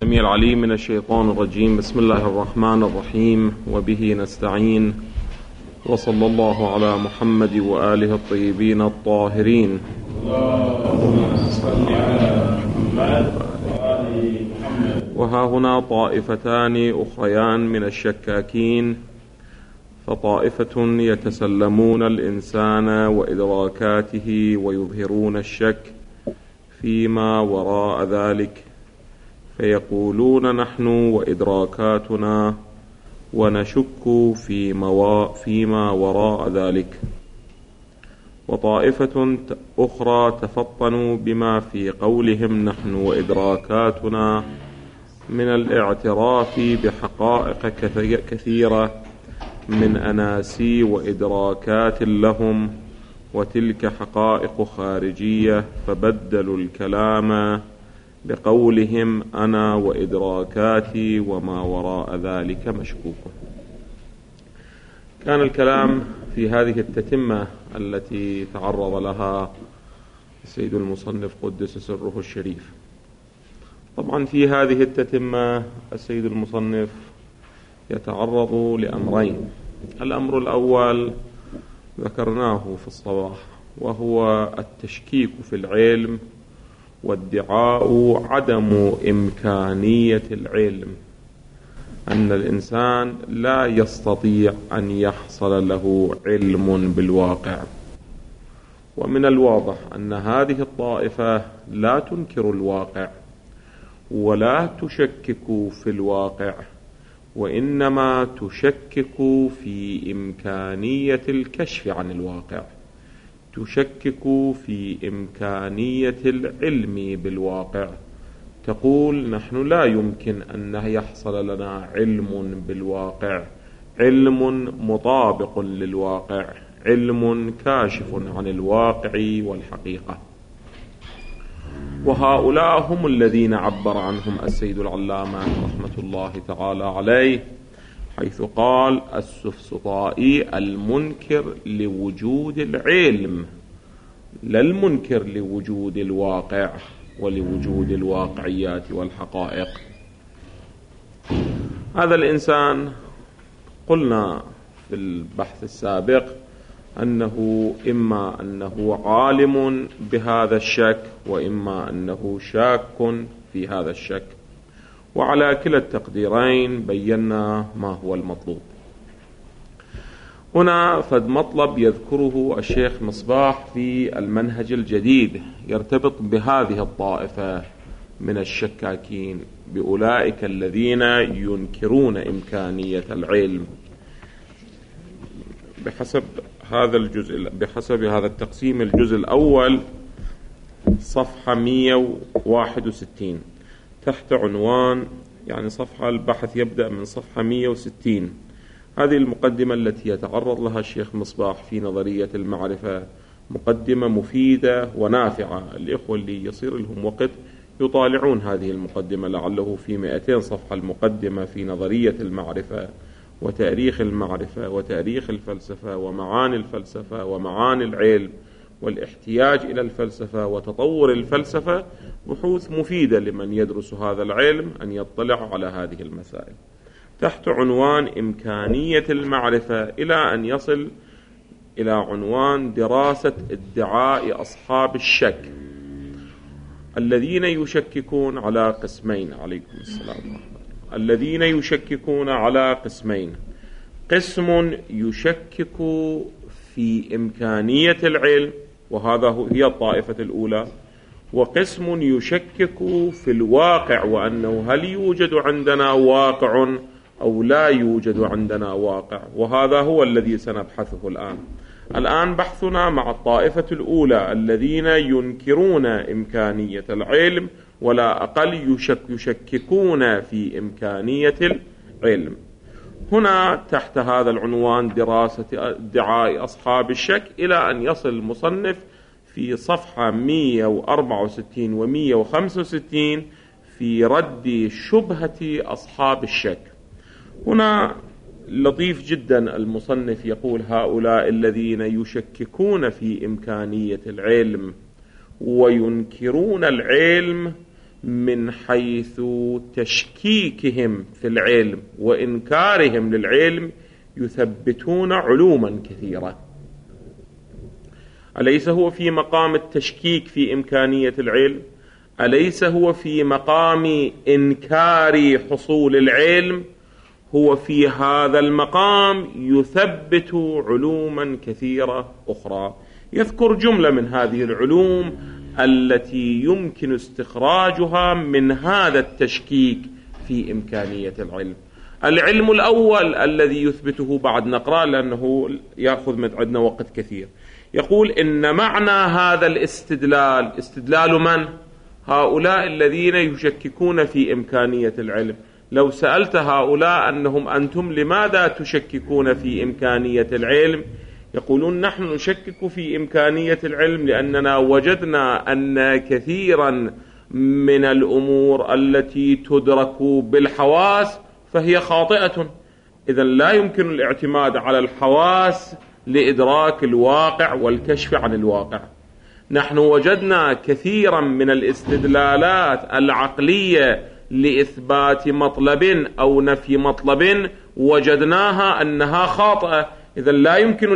السميع العليم من الشيطان الرجيم. بسم الله الرحمن الرحيم، وبه نستعين، وصلى الله على محمد وآله الطيبين الطاهرين. اللهم صل على محمد وآل محمد. وها هنا طائفتان أخريان من الشكاكين، فطائفة يتسلمون الإنسان وإدراكاته ويظهرون الشك فيما وراء ذلك، فيقولون نحن وإدراكاتنا ونشك فيما وراء ذلك. وطائفة أخرى تفطنوا بما في قولهم نحن وإدراكاتنا من الاعتراف بحقائق كثيرة من أناسي وإدراكات لهم، وتلك حقائق خارجية، فبدلوا الكلام بقولهم أنا وإدراكاتي وما وراء ذلك مشكوك. كان الكلام في هذه التتمة التي تعرض لها السيد المصنف قدس سره الشريف. طبعا في هذه التتمة السيد المصنف يتعرض لأمرين. الأمر الأول ذكرناه في الصباح، وهو التشكيك في العلم وادعاء عدم إمكانية العلم، أن الإنسان لا يستطيع أن يحصل له علم بالواقع. ومن الواضح أن هذه الطائفة لا تنكر الواقع ولا تشكك في الواقع، وإنما تشكك في إمكانية الكشف عن الواقع، تشكك في إمكانية العلم بالواقع. تقول نحن لا يمكن أن يحصل لنا علم بالواقع، علم مطابق للواقع، علم كاشف عن الواقع والحقيقة. وهؤلاء هم الذين عبر عنهم السيد العلامة رحمة الله تعالى عليه، حيث قال السفسطائي المنكر لوجود العلم، لا المنكر لوجود الواقع ولوجود الواقعيات والحقائق. هذا الإنسان قلنا في البحث السابق أنه إما أنه عالم بهذا الشك، وإما أنه شاك في هذا الشك، وعلى كلا التقديرين بينا ما هو المطلوب. هنا فد مطلب يذكره الشيخ مصباح في المنهج الجديد يرتبط بهذه الطائفة من الشكاكين، بأولئك الذين ينكرون إمكانية العلم. بحسب هذا التقسيم، الجزء الأول صفحة 161 تحت عنوان، يعني صفحة البحث يبدأ من صفحة 160. هذه المقدمة التي يتعرض لها الشيخ مصباح في نظرية المعرفة مقدمة مفيدة ونافعة. الإخوة اللي يصير لهم وقت يطالعون هذه المقدمة، لعله في 200 صفحة المقدمة في نظرية المعرفة وتاريخ المعرفة وتاريخ الفلسفة ومعاني الفلسفة ومعاني العلم والاحتياج إلى الفلسفة وتطور الفلسفة، بحوث مفيدة لمن يدرس هذا العلم أن يطلع على هذه المسائل تحت عنوان إمكانية المعرفة، إلى أن يصل إلى عنوان دراسة ادعاء أصحاب الشك الذين يشككون على قسمين. عليكم السلام ورحمة الله. الذين يشككون على قسمين: قسم يشكك في إمكانية العلم، وهذا هي الطائفة الأولى، وقسم يشكك في الواقع، وأنه هل يوجد عندنا واقع أو لا يوجد عندنا واقع، وهذا هو الذي سنبحثه الآن. الآن بحثنا مع الطائفة الأولى الذين ينكرون إمكانية العلم، ولا أقل يشككون في إمكانية العلم. هنا تحت هذا العنوان دراسة ادعاء أصحاب الشك، إلى أن يصل المصنف في صفحة 164 و 165 في رد شبهة أصحاب الشك. هنا لطيف جدا المصنف يقول هؤلاء الذين يشككون في إمكانية العلم وينكرون العلم من حيث تشكيكهم في العلم وإنكارهم للعلم يثبتون علوما كثيرة. أليس هو في مقام التشكيك في إمكانية العلم؟ أليس هو في مقام إنكار حصول العلم؟ هو في هذا المقام يثبت علوما كثيرة أخرى. يذكر جملة من هذه العلوم التي يمكن استخراجها من هذا التشكيك في إمكانية العلم. العلم الأول الذي يثبته، بعد نقرأ لأنه يأخذ من عندنا وقت كثير، يقول إن معنى هذا الاستدلال، استدلال من؟ هؤلاء الذين يشككون في إمكانية العلم. لو سألت هؤلاء أنهم أنتم لماذا تشككون في إمكانية العلم؟ يقولون نحن نشكك في إمكانية العلم لأننا وجدنا أن كثيرا من الأمور التي تدرك بالحواس فهي خاطئة، إذا لا يمكن الاعتماد على الحواس لإدراك الواقع والكشف عن الواقع. نحن وجدنا كثيرا من الاستدلالات العقلية لإثبات مطلب أو نفي مطلب وجدناها أنها خاطئة، إذا لا يمكن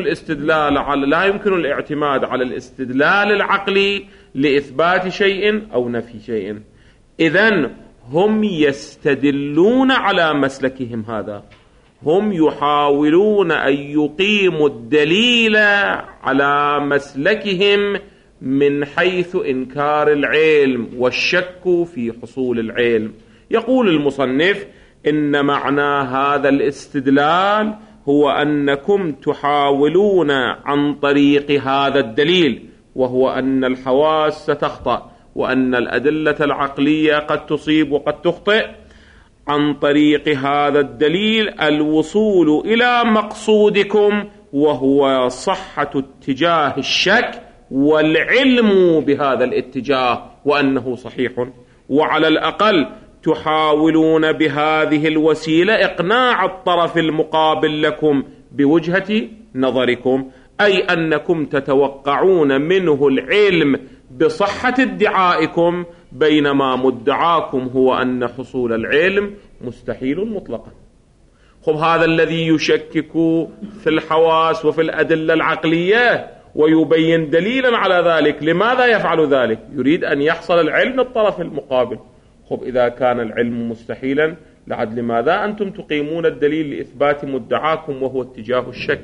الاعتماد على الاستدلال العقلي لإثبات شيء أو نفي شيء. إذن هم يستدلون على مسلكهم هذا، هم يحاولون أن يقيموا الدليل على مسلكهم من حيث إنكار العلم والشك في حصول العلم. يقول المصنف إن معنى هذا الاستدلال هو أنكم تحاولون عن طريق هذا الدليل، وهو أن الحواس ستخطأ وأن الأدلة العقلية قد تصيب وقد تخطئ، عن طريق هذا الدليل الوصول إلى مقصودكم، وهو صحة اتجاه الشك والعلم بهذا الاتجاه وأنه صحيح. وعلى الأقل تحاولون بهذه الوسيلة إقناع الطرف المقابل لكم بوجهة نظركم، أي أنكم تتوقعون منه العلم بصحة ادعائكم، بينما مدعاكم هو أن حصول العلم مستحيل مطلقا. هذا الذي يشكك في الحواس وفي الأدلة العقلية ويبين دليلا على ذلك، لماذا يفعل ذلك؟ يريد أن يحصل العلم للطرف المقابل. إذا كان العلم مستحيلا لعد لماذا أنتم تقيمون الدليل لإثبات مدعاكم وهو اتجاه الشك؟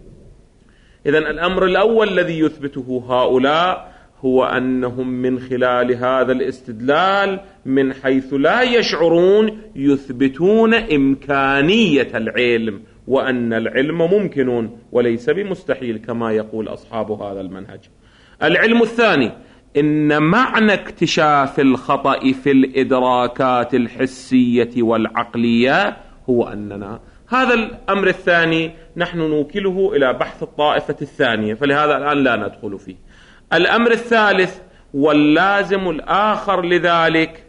إذن الأمر الأول الذي يثبته هؤلاء هو أنهم من خلال هذا الاستدلال من حيث لا يشعرون يثبتون إمكانية العلم، وأن العلم ممكن وليس بمستحيل كما يقول أصحاب هذا المنهج. العلم الثاني إن معنى اكتشاف الخطأ في الإدراكات الحسية والعقلية هو أننا هذا الأمر الثاني نحن نوكله إلى بحث الطائفة الثانية، فلهذا الآن لا ندخل فيه. الأمر الثالث واللازم الآخر لذلك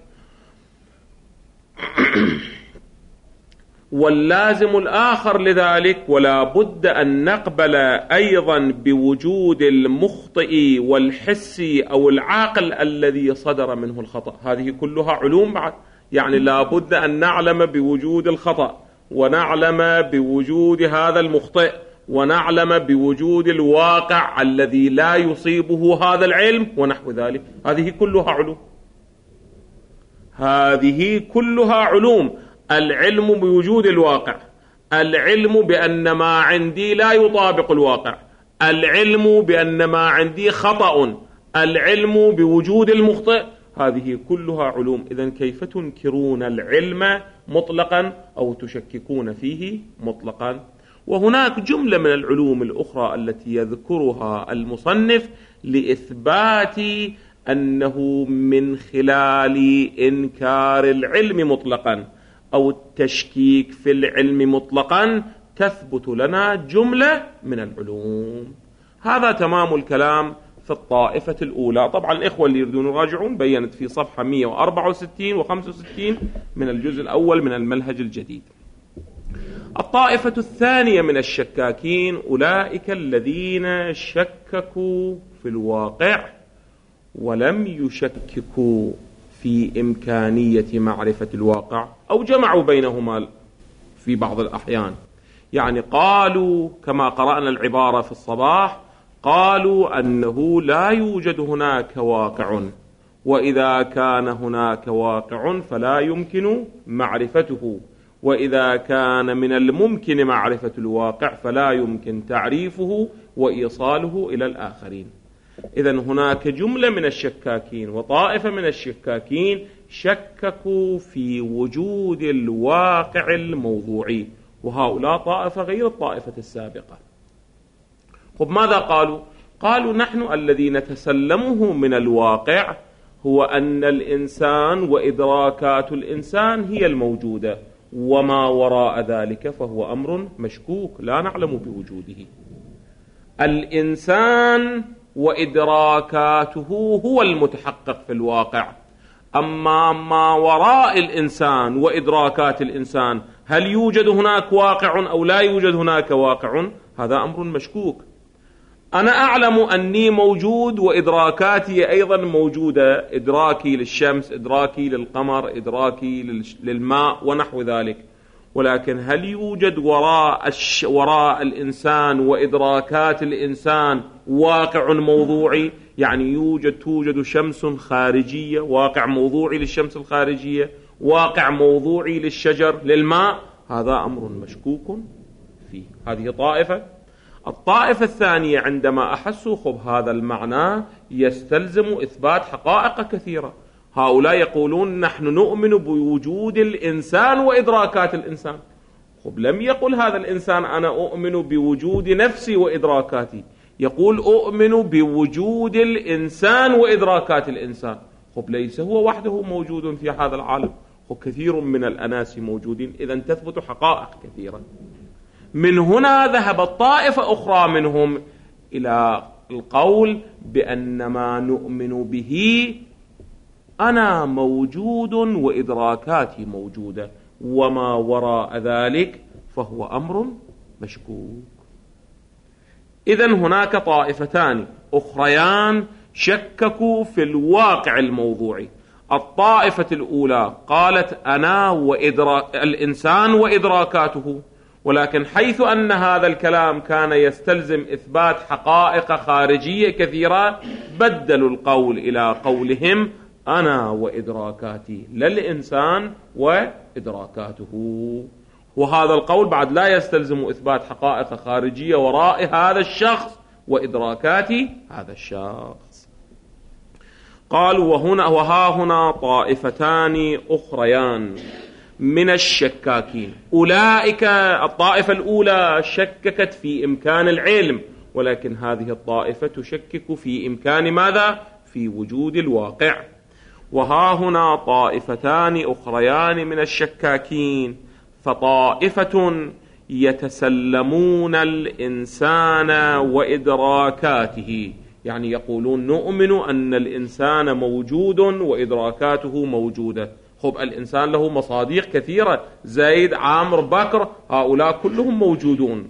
ولا بد أن نقبل أيضا بوجود المخطئ والحسي أو العاقل الذي صدر منه الخطأ. هذه كلها علوم بعد، يعني لا بد أن نعلم بوجود الخطأ، ونعلم بوجود هذا المخطئ، ونعلم بوجود الواقع الذي لا يصيبه هذا العلم ونحو ذلك. هذه كلها علوم. العلم بوجود الواقع، العلم بأن ما عندي لا يطابق الواقع، العلم بأن ما عندي خطأ، العلم بوجود المخطئ، هذه كلها علوم. إذن كيف تنكرون العلم مطلقا أو تشككون فيه مطلقا؟ وهناك جملة من العلوم الأخرى التي يذكرها المصنف لإثبات أنه من خلال إنكار العلم مطلقا أو التشكيك في العلم مطلقا تثبت لنا جملة من العلوم. هذا تمام الكلام في الطائفة الأولى. طبعا الإخوة اللي يريدون يراجعون بيّنت في صفحة 164 و65 من الجزء الأول من المنهج الجديد. الطائفة الثانية من الشكاكين أولئك الذين شككوا في الواقع ولم يشككوا في إمكانية معرفة الواقع، أو جمعوا بينهما في بعض الأحيان. يعني قالوا كما قرأنا العبارة في الصباح، قالوا أنه لا يوجد هناك واقع، وإذا كان هناك واقع فلا يمكن معرفته، وإذا كان من الممكن معرفة الواقع فلا يمكن تعريفه وإيصاله إلى الآخرين. إذن هناك جملة من الشكاكين وطائفة من الشكاكين شككوا في وجود الواقع الموضوعي، وهؤلاء طائفة غير الطائفة السابقة. طب ماذا قالوا؟ قالوا نحن الذي نتسلمه من الواقع هو أن الإنسان وإدراكات الإنسان هي الموجودة، وما وراء ذلك فهو أمر مشكوك لا نعلم بوجوده. الإنسان وإدراكاته هو المتحقق في الواقع، أما ما وراء الإنسان وإدراكات الإنسان، هل يوجد هناك واقع أو لا يوجد هناك واقع، هذا أمر مشكوك. أنا أعلم أني موجود وإدراكاتي أيضا موجودة، إدراكي للشمس، إدراكي للقمر، إدراكي للماء ونحو ذلك، ولكن هل يوجد وراء الإنسان وإدراكات الإنسان واقع موضوعي؟ يعني توجد شمس خارجية، واقع موضوعي للشمس الخارجية، واقع موضوعي للشجر، للماء، هذا أمر مشكوك فيه. هذه طائفة. الطائفة الثانية عندما أحسوا هذا المعنى يستلزم إثبات حقائق كثيرة، هؤلاء يقولون نحن نؤمن بوجود الإنسان وإدراكات الإنسان. لم يقل هذا الإنسان أنا أؤمن بوجود نفسي وإدراكاتي، يقول أؤمن بوجود الإنسان وإدراكات الإنسان. ليس هو وحده موجود في هذا العالم، كثير من الأناس موجودين، إذن تثبت حقائق كثيرة. من هنا ذهبت طائفة أخرى منهم إلى القول بأن ما نؤمن به أنا موجود وإدراكاتي موجودة، وما وراء ذلك فهو أمر مشكوك. إذن هناك طائفتان أخريان شككوا في الواقع الموضوعي. الطائفة الأولى قالت أنا الإنسان وإدراكاته، ولكن حيث أن هذا الكلام كان يستلزم إثبات حقائق خارجية كثيرة، بدلوا القول إلى قولهم أنا وإدراكاتي، لا الإنسان وإدراكاته. وهذا القول بعد لا يستلزم إثبات حقائق خارجية وراء هذا الشخص وإدراكات هذا الشخص. قالوا وها هنا طائفتان أخريان من الشكاكين. أولئك الطائفة الأولى شككت في إمكان العلم، ولكن هذه الطائفة تشكك في إمكان ماذا؟ في وجود الواقع. وها هنا طائفتان أخريان من الشكاكين، فطائفة يتسلمون الإنسان وإدراكاته، يعني يقولون نؤمن أن الإنسان موجود وإدراكاته موجودة. الإنسان له مصاديق كثيرة، زيد، عامر، بكر، هؤلاء كلهم موجودون.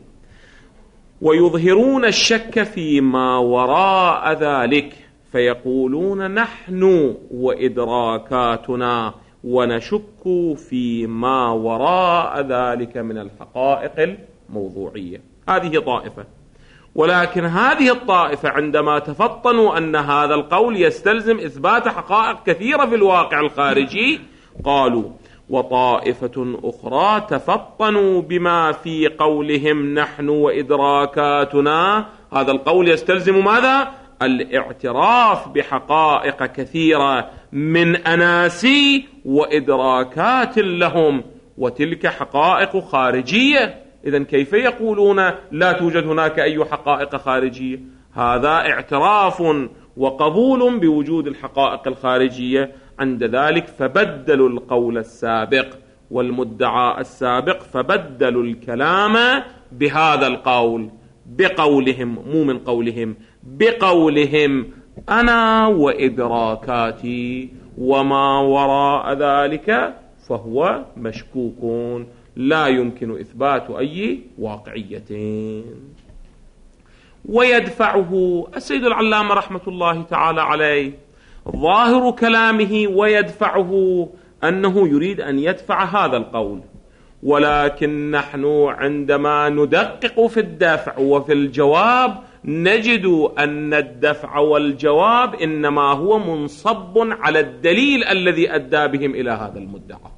ويظهرون الشك فيما وراء ذلك، فيقولون نحن وإدراكاتنا ونشك فيما وراء ذلك من الحقائق الموضوعية. هذه طائفة. ولكن هذه الطائفة عندما تفطنوا أن هذا القول يستلزم إثبات حقائق كثيرة في الواقع الخارجي، قالوا وطائفة أخرى تفطنوا بما في قولهم نحن وإدراكاتنا، هذا القول يستلزم ماذا؟ الاعتراف بحقائق كثيرة من أناسي وإدراكات لهم، وتلك حقائق خارجية. إذن كيف يقولون لا توجد هناك أي حقائق خارجية؟ هذا اعتراف وقبول بوجود الحقائق الخارجية. عند ذلك فبدلوا القول السابق والمدعى السابق، فبدلوا الكلام بهذا القول، بقولهم، مو من قولهم، بقولهم أنا وإدراكاتي، وما وراء ذلك فهو مشكوك لا يمكن إثبات أي واقعية. ويدفعه السيد العلامة رحمة الله تعالى عليه ظاهر كلامه ويدفعه أنه يريد أن يدفع هذا القول، ولكن نحن عندما ندقق في الدفع وفي الجواب نجد أن الدفع والجواب إنما هو منصب على الدليل الذي أدى بهم إلى هذا المدعى.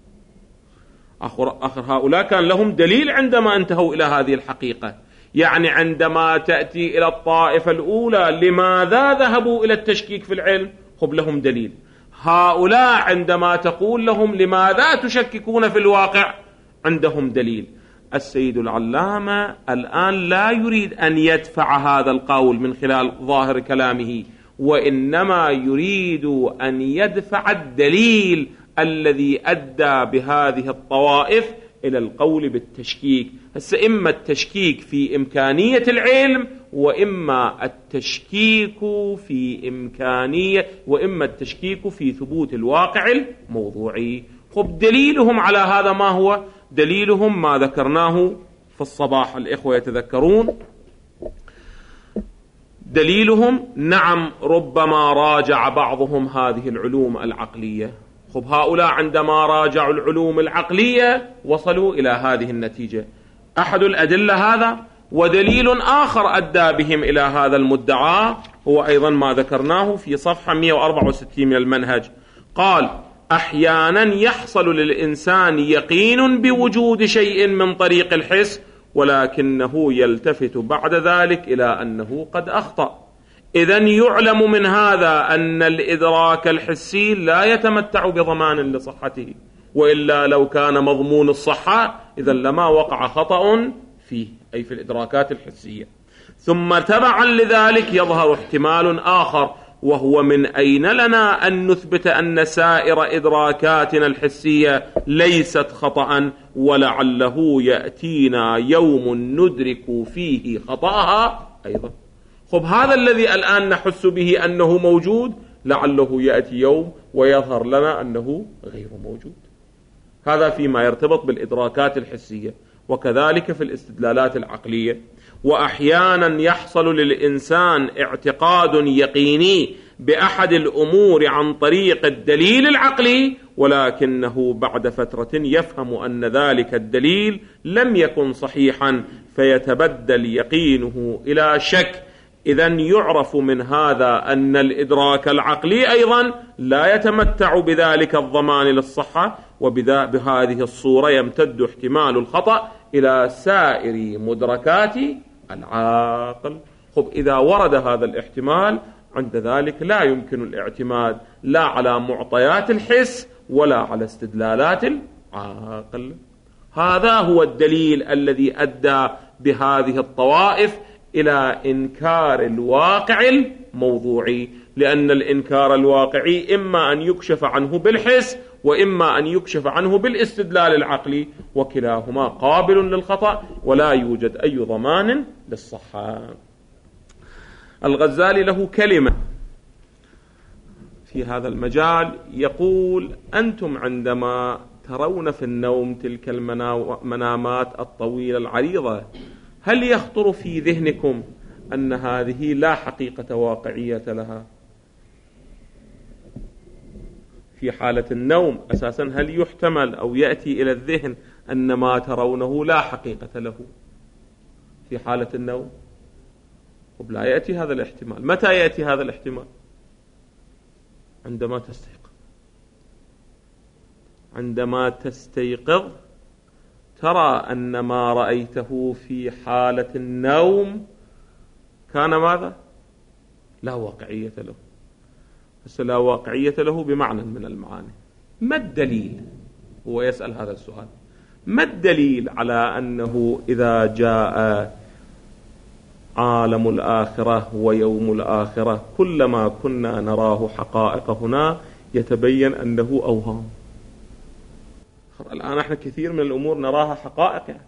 آخر هؤلاء كان لهم دليل عندما انتهوا إلى هذه الحقيقة. يعني عندما تأتي إلى الطائفة الأولى لماذا ذهبوا إلى التشكيك في العلم؟ خب لهم دليل. هؤلاء عندما تقول لهم لماذا تشككون في الواقع؟ عندهم دليل. السيد العلامة الآن لا يريد أن يدفع هذا القول من خلال ظاهر كلامه، وإنما يريد أن يدفع الدليل الذي أدى بهذه الطوائف إلى القول بالتشكيك. هسه إما التشكيك في إمكانية العلم، وإما التشكيك في ثبوت الواقع الموضوعي. خب دليلهم على هذا ما هو؟ دليلهم ما ذكرناه في الصباح، الإخوة يتذكرون دليلهم. نعم ربما راجع بعضهم هذه العلوم العقلية. خب هؤلاء عندما راجعوا العلوم العقلية وصلوا إلى هذه النتيجة. أحد الأدلة هذا، ودليل آخر أدى بهم إلى هذا المدعى هو أيضا ما ذكرناه في صفحة 164 من المنهج. قال: أحيانا يحصل للإنسان يقين بوجود شيء من طريق الحس، ولكنه يلتفت بعد ذلك إلى أنه قد أخطأ. إذن يعلم من هذا أن الإدراك الحسي لا يتمتع بضمان لصحته، وإلا لو كان مضمون الصحة إذن لما وقع خطأ فيه، أي في الإدراكات الحسية. ثم تبعا لذلك يظهر احتمال آخر، وهو من أين لنا أن نثبت أن سائر إدراكاتنا الحسية ليست خطأ، ولعله يأتينا يوم ندرك فيه خطأها أيضا. خب هذا الذي الآن نحس به أنه موجود، لعله يأتي يوم ويظهر لنا أنه غير موجود. هذا فيما يرتبط بالإدراكات الحسية، وكذلك في الاستدلالات العقلية. وأحيانا يحصل للإنسان اعتقاد يقيني بأحد الأمور عن طريق الدليل العقلي، ولكنه بعد فترة يفهم أن ذلك الدليل لم يكن صحيحا، فيتبدل يقينه إلى شك. إذن يعرف من هذا أن الإدراك العقلي أيضا لا يتمتع بذلك الضمان للصحة، وبهذه الصورة يمتد احتمال الخطأ إلى سائر مدركات العاقل. خب إذا ورد هذا الاحتمال، عند ذلك لا يمكن الاعتماد لا على معطيات الحس ولا على استدلالات العاقل. هذا هو الدليل الذي أدى بهذه الطوائف إلى إنكار الواقع الموضوعي، لأن الإنكار الواقعي إما أن يكشف عنه بالحس، وإما أن يكشف عنه بالاستدلال العقلي، وكلاهما قابل للخطأ ولا يوجد أي ضمان للصحة. الغزالي له كلمة في هذا المجال، يقول: أنتم عندما ترون في النوم تلك المنامات الطويلة العريضة، هل يخطر في ذهنكم أن هذه لا حقيقة واقعية لها؟ في حالة النوم أساسا هل يحتمل أو يأتي إلى الذهن أن ما ترونه لا حقيقة له في حالة النوم؟ لا يأتي هذا الاحتمال. متى يأتي هذا الاحتمال؟ عندما تستيقظ. عندما تستيقظ ترى أن ما رأيته في حالة النوم كان ماذا؟ لا واقعية له. بس لا واقعية له بمعنى من المعاني. ما الدليل؟ هو يسأل هذا السؤال. ما الدليل على أنه إذا جاء عالم الآخرة ويوم الآخرة كلما كنا نراه حقائق هنا يتبين أنه أوهام؟ الآن احنا كثير من الأمور نراها حقائق يعني.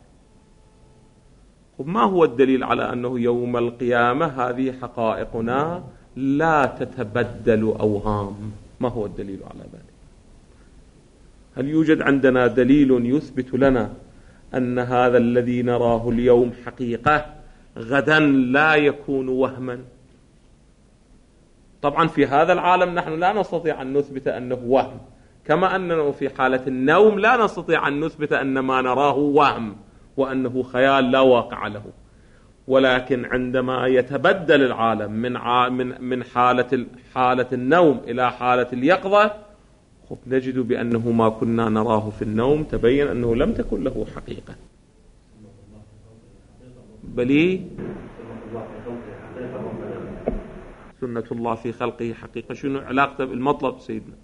ما هو الدليل على أنه يوم القيامة هذه حقائقنا لا تتبدل أوهام؟ ما هو الدليل على ذلك؟ هل يوجد عندنا دليل يثبت لنا أن هذا الذي نراه اليوم حقيقة غدا لا يكون وهما؟ طبعا في هذا العالم نحن لا نستطيع أن نثبت أنه وهم، كما أنه في حالة النوم لا نستطيع أن نثبت أن ما نراه وهم وأنه خيال لا واقع له. ولكن عندما يتبدل العالم من حالة النوم إلى حالة اليقظة، نجد بأنه ما كنا نراه في النوم تبين أنه لم تكن له حقيقة. بل سنة الله في خلقه حقيقة. شنو علاقته بالمطلب سيدنا؟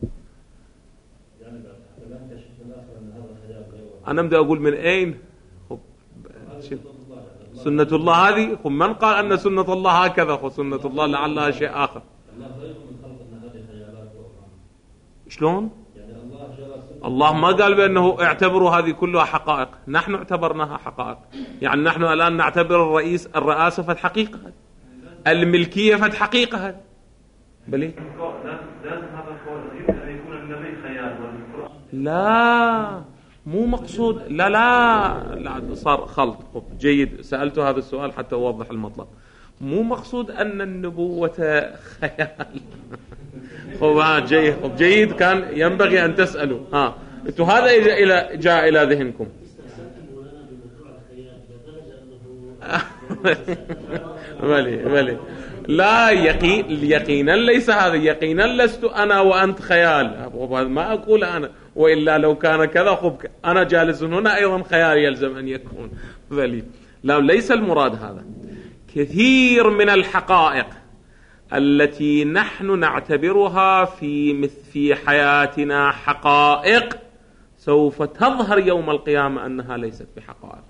أنا بدي أقول من أين سنة الله هذه؟ من قال أن سنة الله هكذا؟ سنة الله لعلها شيء آخر. شلون؟ الله ما قال بأنه اعتبروا هذه كلها حقائق، نحن اعتبرناها حقائق. يعني نحن الآن نعتبر الرئاسة فد حقيقة، الملكية فد حقيقة. بلي لا مو مقصود، لا صار خلط. جيد، سألته هذا السؤال حتى أوضح المطلب. مو مقصود أن النبوة خيال. جيد كان ينبغي أن تسألوا. انتوا هذا جاء إلى ذهنكم. ملي لا يقينا ليس هذا، يقينا لست أنا وأنت خيال، ما أقول أنا، وإلا لو كان كذا أنا جالس هنا أيضا خيال يلزم أن يكون ذلك. لا، ليس المراد هذا. كثير من الحقائق التي نحن نعتبرها في حياتنا حقائق سوف تظهر يوم القيامة أنها ليست بحقائق.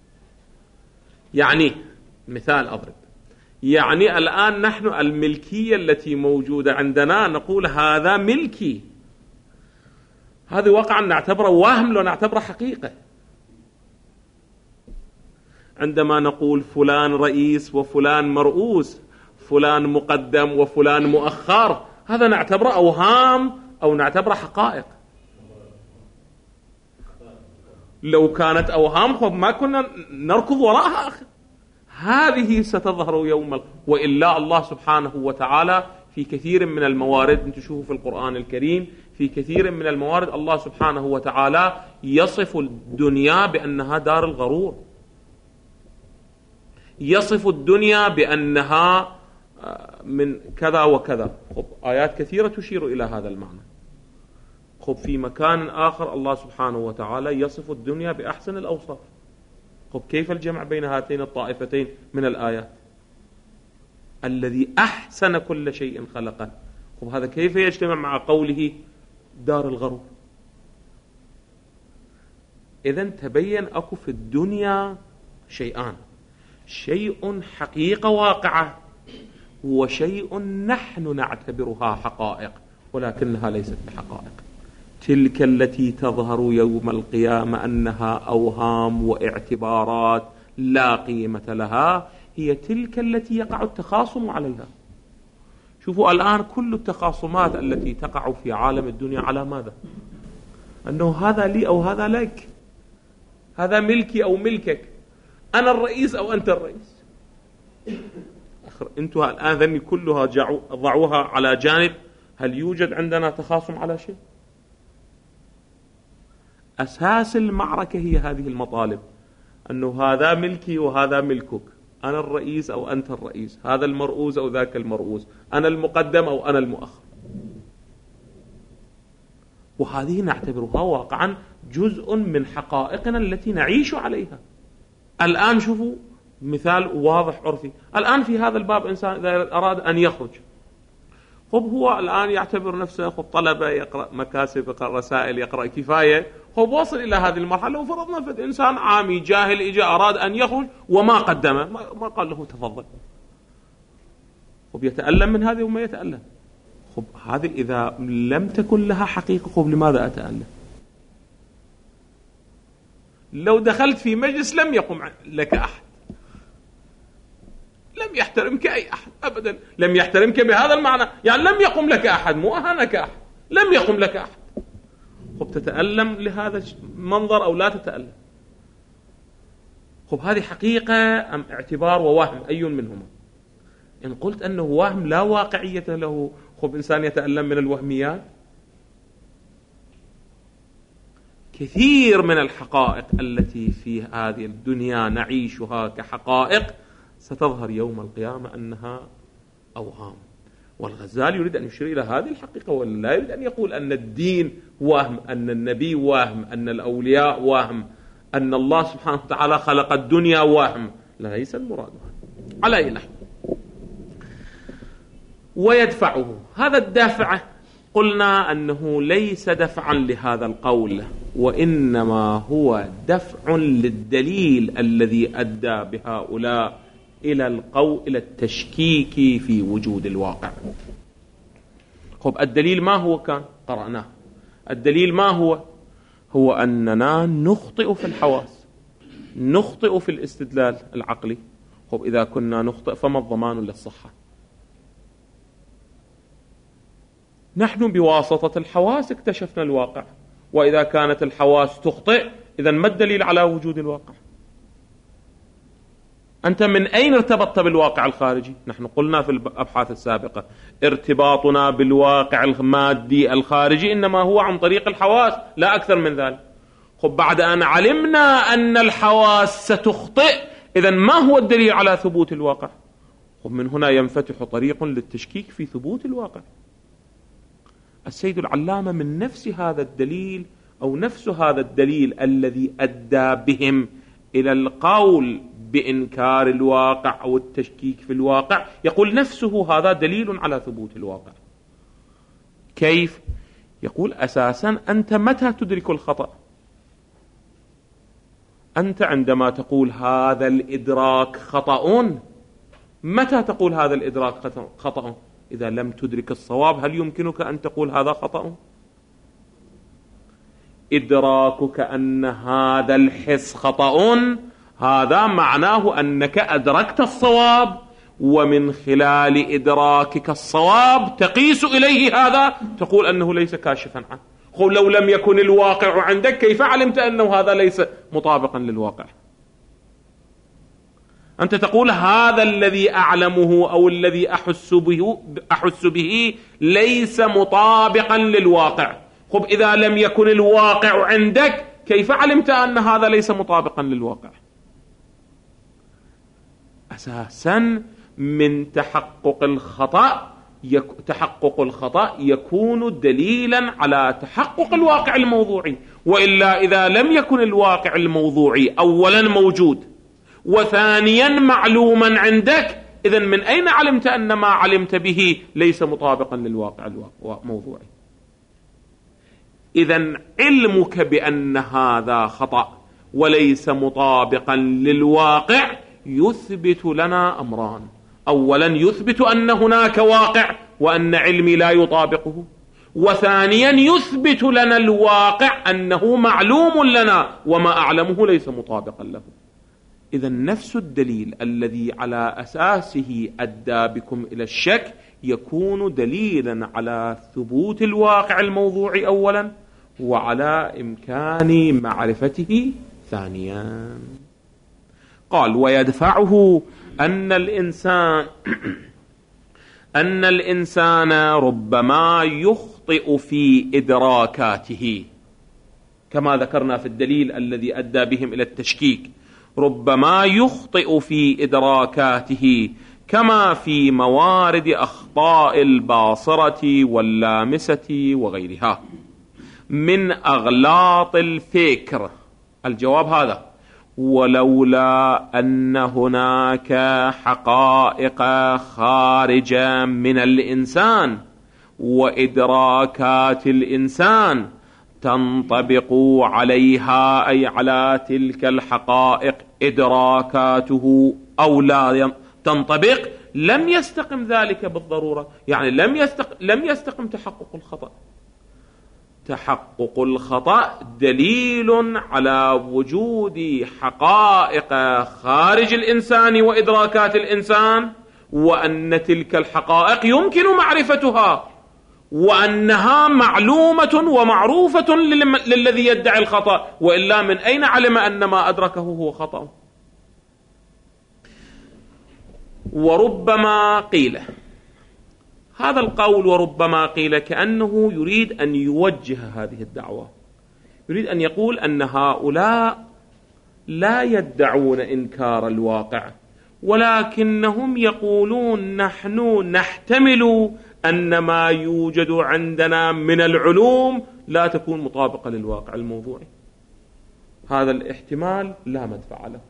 يعني مثال أضرب، يعني الآن نحن الملكية التي موجودة عندنا نقول هذا ملكي، هذا واقعا نعتبره وهم لو نعتبره حقيقة. عندما نقول فلان رئيس وفلان مرؤوس، فلان مقدم وفلان مؤخر، هذا نعتبره أوهام أو نعتبره حقائق. لو كانت أوهام ما كنا نركض وراءها. هذه ستظهر وإلا الله سبحانه وتعالى في كثير من الموارد، انتم تشوفوا في القرآن الكريم في كثير من الموارد الله سبحانه وتعالى يصف الدنيا بأنها دار الغرور، يصف الدنيا بأنها من كذا وكذا. آيات كثيرة تشير إلى هذا المعنى. في مكان آخر الله سبحانه وتعالى يصف الدنيا بأحسن الأوصاف. كيف الجمع بين هاتين الطائفتين من الآيات؟ الذي أحسن كل شيء خلقه، هذا كيف يجتمع مع قوله دار الغرور؟ إذن تبين أكو في الدنيا شيئان، شيء حقيقة واقعة، وشيء نحن نعتبرها حقائق ولكنها ليست بحقائق. تلك التي تظهر يوم القيامة أنها أوهام واعتبارات لا قيمة لها هي تلك التي يقع التخاصم عليها. شوفوا الآن كل التخاصمات التي تقع في عالم الدنيا على ماذا؟ أنه هذا لي أو هذا لك، هذا ملكي أو ملكك، أنا الرئيس أو أنت الرئيس. أنتوا الآن ذني كلها ضعوها على جانب. هل يوجد عندنا تخاصم على شيء؟ أساس المعركة هي هذه المطالب، أنه هذا ملكي وهذا ملكك، أنا الرئيس أو أنت الرئيس، هذا المرؤوس أو ذاك المرؤوس، أنا المقدم أو أنا المؤخر. وهذه نعتبرها واقعا جزء من حقائقنا التي نعيش عليها. الآن شوفوا مثال واضح عرفي. الآن في هذا الباب إنسان إذا أراد أن يخرج، هو الآن يعتبر نفسه طلبة، يقرأ مكاسب، يقرأ رسائل، يقرأ كفاية، وصل إلى هذه المرحلة. وفرضنا فد إنسان عامي جاهل إجا أراد أن يخرج وما قدمه، ما قال له تفضل، يتألم من هذه وما يتألم. هذه إذا لم تكن لها حقيقة لماذا أتألم؟ لو دخلت في مجلس لم يقم لك أحد، لم يحترمك أي أحد أبدا، لم يحترمك بهذا المعنى، يعني لم يقم لك أحد، مو أهانك أحد، لم يقم لك أحد. تتألم لهذا المنظر أو لا تتألم؟ هذه حقيقة أم اعتبار ووهم؟ أي منهما؟ إن قلت أنه وهم لا واقعية له خب إنسان يتألم من الوهميات؟ كثير من الحقائق التي في هذه الدنيا نعيشها كحقائق ستظهر يوم القيامة أنها أوهام. والغزالي يريد أن يشير إلى هذه الحقيقة، ولا لا يريد أن يقول أن الدين وهم، أن النبي وهم، أن الأولياء وهم، أن الله سبحانه وتعالى خلق الدنيا وهم. لا، ليس المراد على أي نحو. ويدفعه هذا الدافع، قلنا أنه ليس دفعا لهذا القول، وإنما هو دفع للدليل الذي أدى بهؤلاء إلى التشكيك في وجود الواقع. خب الدليل ما هو؟ كان قرأناه. الدليل ما هو؟ هو أننا نخطئ في الحواس، نخطئ في الاستدلال العقلي. خب إذا كنا نخطئ فما الضمان للصحة؟ نحن بواسطة الحواس اكتشفنا الواقع، وإذا كانت الحواس تخطئ إذن ما الدليل على وجود الواقع؟ أنت من أين ارتبطت بالواقع الخارجي؟ نحن قلنا في الأبحاث السابقة ارتباطنا بالواقع المادي الخارجي إنما هو عن طريق الحواس، لا أكثر من ذلك. خب بعد أن علمنا أن الحواس ستخطئ، إذن ما هو الدليل على ثبوت الواقع؟ خب من هنا ينفتح طريق للتشكيك في ثبوت الواقع. السيد العلامة من نفس هذا الدليل أو نفس هذا الدليل الذي أدى بهم إلى القول بإنكار الواقع أو التشكيك في الواقع، يقول نفسه هذا دليل على ثبوت الواقع. كيف؟ يقول أساسا أنت متى تدرك الخطأ؟ أنت عندما تقول هذا الإدراك خطأ، متى تقول هذا الإدراك خطأ؟ إذا لم تدرك الصواب هل يمكنك أن تقول هذا خطأ؟ إدراكك أن هذا الحس خطأ هذا معناه أنك أدركت الصواب، ومن خلال إدراكك الصواب تقيس إليه هذا، تقول أنه ليس كاشفا عنه. قل لو لم يكن الواقع عندك كيف علمت أنه هذا ليس مطابقا للواقع؟ أنت تقول هذا الذي أعلمه أو الذي أحس به ليس مطابقا للواقع. خب إذا لم يكن الواقع عندك كيف علمت أن هذا ليس مطابقا للواقع؟ أساسا من تحقق الخطأ يكون دليلا على تحقق الواقع الموضوعي، وإلا إذا لم يكن الواقع الموضوعي أولا موجود وثانيا معلوما عندك، إذن من أين علمت أن ما علمت به ليس مطابقا للواقع الموضوعي؟ إذن علمك بأن هذا خطأ وليس مطابقا للواقع يثبت لنا أمران: أولا يثبت أن هناك واقع وأن علمي لا يطابقه، وثانيا يثبت لنا الواقع أنه معلوم لنا وما أعلمه ليس مطابقا له. إذن نفس الدليل الذي على أساسه أدى بكم إلى الشك يكون دليلا على ثبوت الواقع الموضوعي أولا، وعلى إمكان معرفته ثانيا. قال: ويدفعه أن الإنسان ربما يخطئ في إدراكاته، كما ذكرنا في الدليل الذي أدى بهم إلى التشكيك، ربما يخطئ في إدراكاته كما في موارد أخطاء الباصرة واللامسة وغيرها من أغلاط الفكر. الجواب هذا: ولولا أن هناك حقائق خارجة من الإنسان وإدراكات الإنسان تنطبق عليها، أي على تلك الحقائق إدراكاته، أو لا تنطبق، لم يستقم ذلك بالضرورة. يعني لم يستقم تحقق الخطأ. تحقق الخطأ دليل على وجود حقائق خارج الإنسان وإدراكات الإنسان، وأن تلك الحقائق يمكن معرفتها، وأنها معلومة ومعروفة للذي يدعي الخطأ، وإلا من أين علم أن ما أدركه هو خطأ؟ وربما قيل هذا القول وربما قيل كأنه يريد أن يوجه هذه الدعوة، يريد أن يقول أن هؤلاء لا يدعون إنكار الواقع، ولكنهم يقولون نحن نحتمل أن ما يوجد عندنا من العلوم لا تكون مطابقة للواقع الموضوعي. هذا الاحتمال لا مدفع له.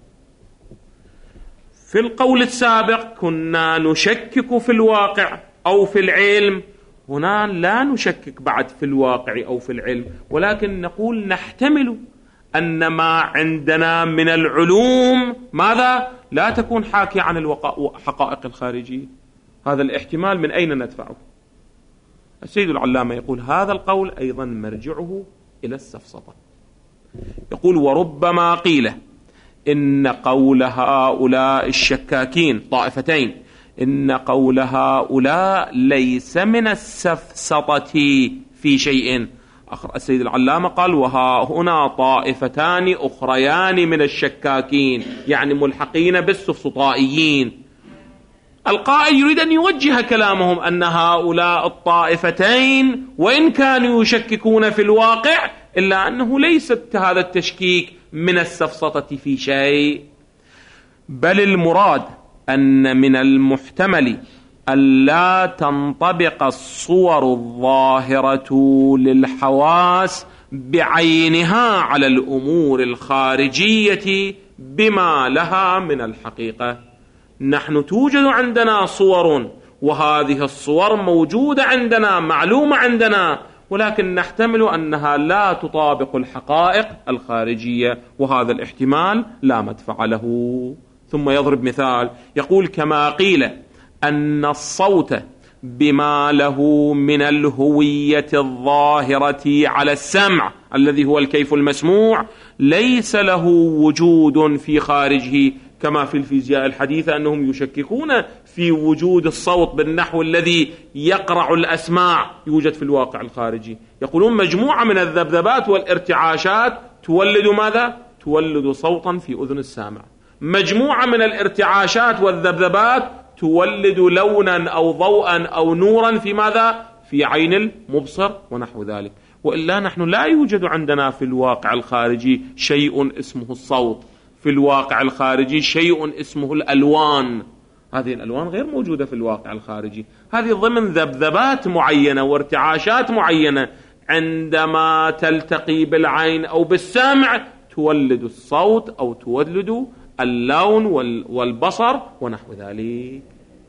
في القول السابق كنا نشكك في الواقع أو في العلم، هنا لا نشكك بعد في الواقع أو في العلم، ولكن نقول نحتمل أن ما عندنا من العلوم ماذا؟ لا تكون حاكية عن الحقائق الخارجية. هذا الاحتمال من أين ندفعه؟ السيد العلامة يقول هذا القول أيضا مرجعه إلى السفسطة. يقول وربما قيل إن قول هؤلاء الشكاكين طائفتين، إن قول هؤلاء ليس من السفسطة في شيء. السيد العلامة قال وها هنا طائفتان أخريان من الشكاكين، يعني ملحقين بالسفسطائيين. القائل يريد أن يوجه كلامهم أن هؤلاء الطائفتين وإن كانوا يشككون في الواقع إلا أنه ليست هذا التشكيك من السفسطة في شيء، بل المراد أن من المحتمل ألا تنطبق الصور الظاهرة للحواس بعينها على الأمور الخارجية بما لها من الحقيقة. نحن توجد عندنا صور، وهذه الصور موجودة عندنا معلومة عندنا، ولكن نحتمل أنها لا تطابق الحقائق الخارجية، وهذا الاحتمال لا مدفع له. ثم يضرب مثال يقول كما قيل أن الصوت بما له من الهوية الظاهرة على السمع الذي هو الكيف المسموع ليس له وجود في خارجه، كما في الفيزياء الحديثة أنهم يشككون في وجود الصوت بالنحو الذي يقرع الأسماع يوجد في الواقع الخارجي. يقولون مجموعة من الذبذبات والارتعاشات تولد ماذا؟ تولد صوتا في أذن السامع. مجموعة من الارتعاشات والذبذبات تولد لونا أو ضوءا أو نورا في ماذا؟ في عين المبصر ونحو ذلك. وإلا نحن لا يوجد عندنا في الواقع الخارجي شيء اسمه الصوت، في الواقع الخارجي شيء اسمه الألوان. هذه الألوان غير موجودة في الواقع الخارجي، هذه ضمن ذبذبات معينة وارتعاشات معينة عندما تلتقي بالعين أو بالسمع تولد الصوت أو تولد اللون والبصر ونحو ذلك.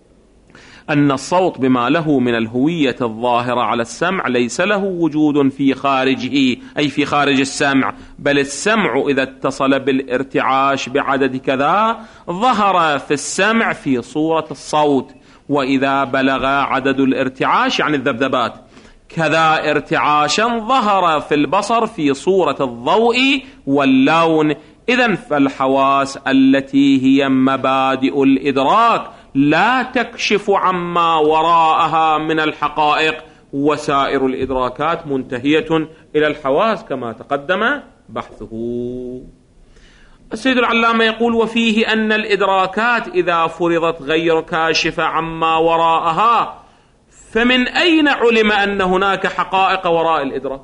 أن الصوت بما له من الهوية الظاهرة على السمع ليس له وجود في خارجه، أي في خارج السمع، بل السمع إذا اتصل بالارتعاش بعدد كذا ظهر في السمع في صورة الصوت، وإذا بلغ عدد الارتعاش يعني الذبذبات كذا ارتعاشا ظهر في البصر في صورة الضوء واللون. إذن فالحواس التي هي مبادئ الإدراك لا تكشف عما وراءها من الحقائق، وسائر الإدراكات منتهية إلى الحواس كما تقدم بحثه. السيد العلامة يقول وفيه أن الإدراكات إذا فرضت غير كاشفة عما وراءها فمن أين علم أن هناك حقائق وراء الإدراك؟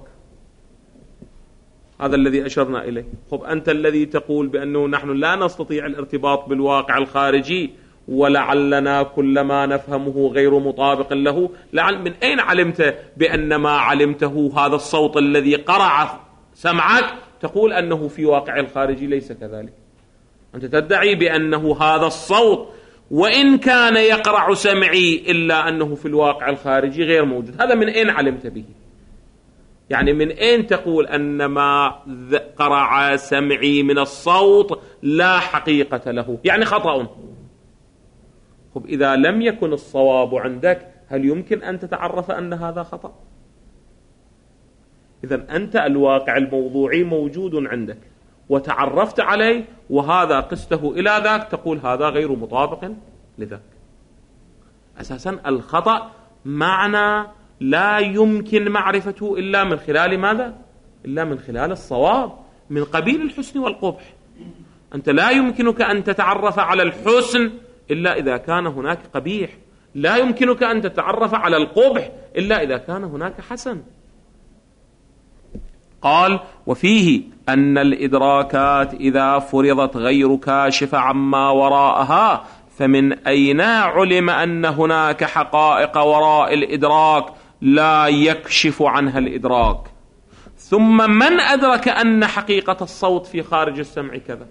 هذا الذي أشرنا إليه. خب أنت الذي تقول بأنه نحن لا نستطيع الارتباط بالواقع الخارجي ولعلنا كل ما نفهمه غير مطابق له، من أين علمت بأن ما علمته هذا الصوت الذي قرع سمعك تقول أنه في واقع الخارجي ليس كذلك؟ أنت تدعي بأنه هذا الصوت وإن كان يقرع سمعي إلا أنه في الواقع الخارجي غير موجود. هذا من أين علمت به؟ يعني من أين تقول أن ما قرع سمعي من الصوت لا حقيقة له، يعني خطأ؟ خب إذا لم يكن الصواب عندك هل يمكن أن تتعرف أن هذا خطأ؟ إذن أنت الواقع الموضوعي موجود عندك وتعرفت عليه وهذا قسته إلى ذاك تقول هذا غير مطابق لذاك. أساسا الخطأ معنى لا يمكن معرفته إلا من خلال ماذا؟ إلا من خلال الصواب، من قبيل الحسن والقبح. أنت لا يمكنك أن تتعرف على الحسن إلا إذا كان هناك قبيح، لا يمكنك أن تتعرف على القبح إلا إذا كان هناك حسن. قال: وفيه أن الإدراكات إذا فرضت غير كاشفة عما وراءها فمن أين علم أن هناك حقائق وراء الإدراك لا يكشف عنها الإدراك؟ ثم من أدرك أن حقيقة الصوت في خارج السمع كذا؟